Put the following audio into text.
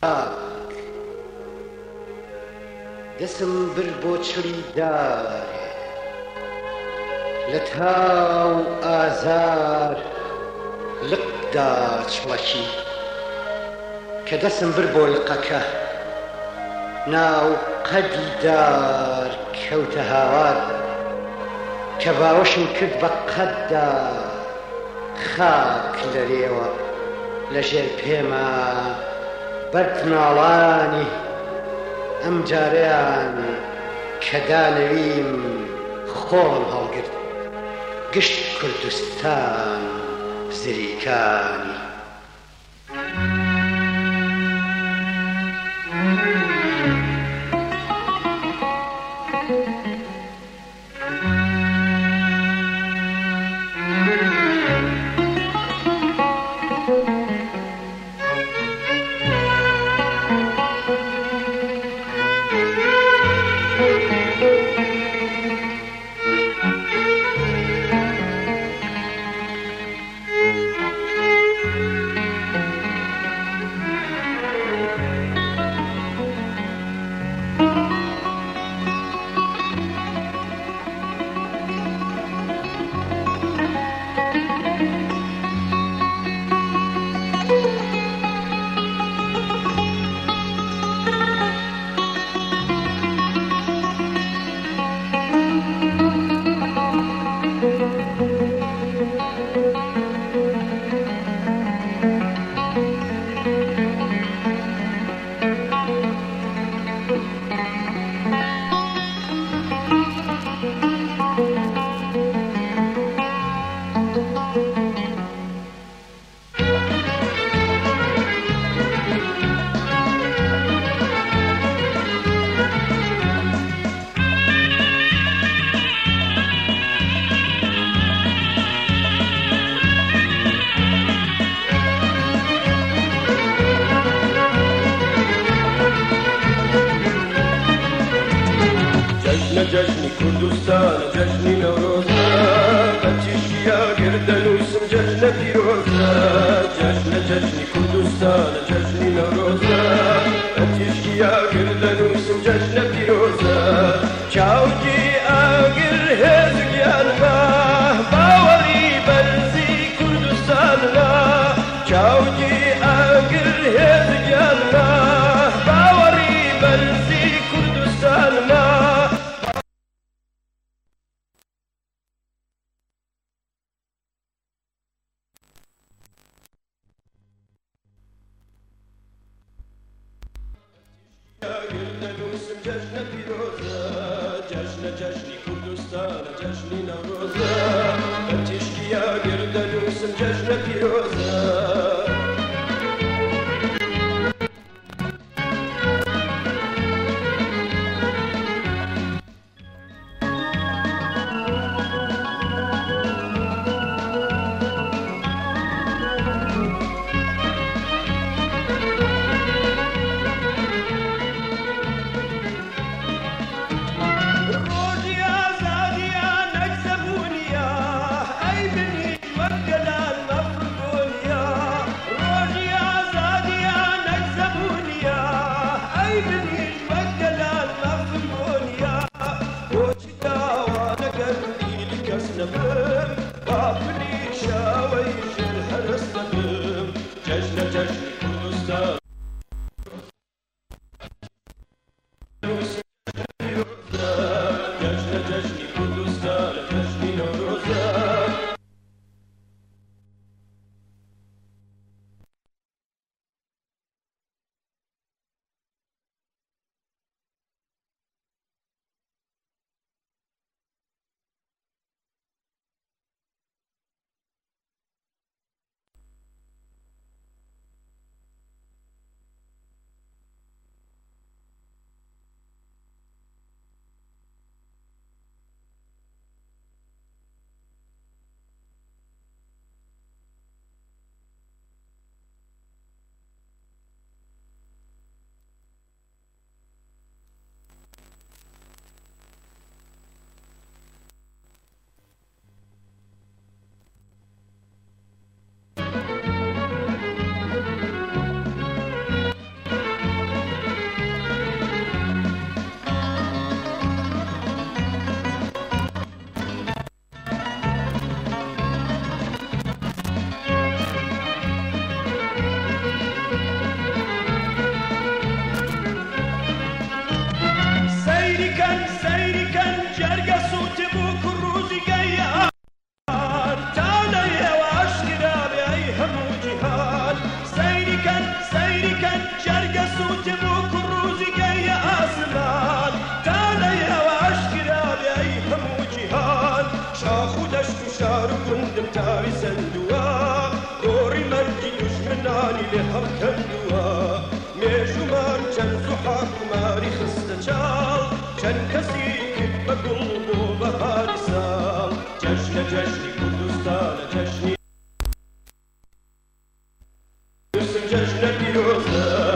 دەسم بر بۆ چڵی دارێ لە تاو ئازار لقدا چڵەکی کە دەسم بر بۆ لقەکە ناو قەدی دار کەوتە هاوار کە باوەشم کرد بە قەددا خاک لەرێوە لەژێر پێمە بەرد ناڵانی ئەم جارەیان کە دانەویم خۆم هەڵگرت گشت کوردستان زریکانی جشنی کردستان جشنی نوروزا بچشیا گردنوسم جشن پیروزا جشنی کردستان جشنی نوروزا بچشیا گردنوسم جشن پیروزا چاوجی آگر هزگیان ما باوری برزی کردستان ما چاوجی آگر هزگیان ما باوری برزی کردستان ما جشنی کردستان جشنی نوروزا بچشکیا گردنوسم جشن پیروزا من تاوی سندووە گۆڕی مەرگی دوژمنانی لێ هەڵکردووە مێژومان چەند زوحاق ماری خستە چاڵ چەند کەسی کرد بە گوڵ بۆ بەهاری ساڵ جەژنە جەژنی کوردستانە جەژنی جەژنە پیرۆزە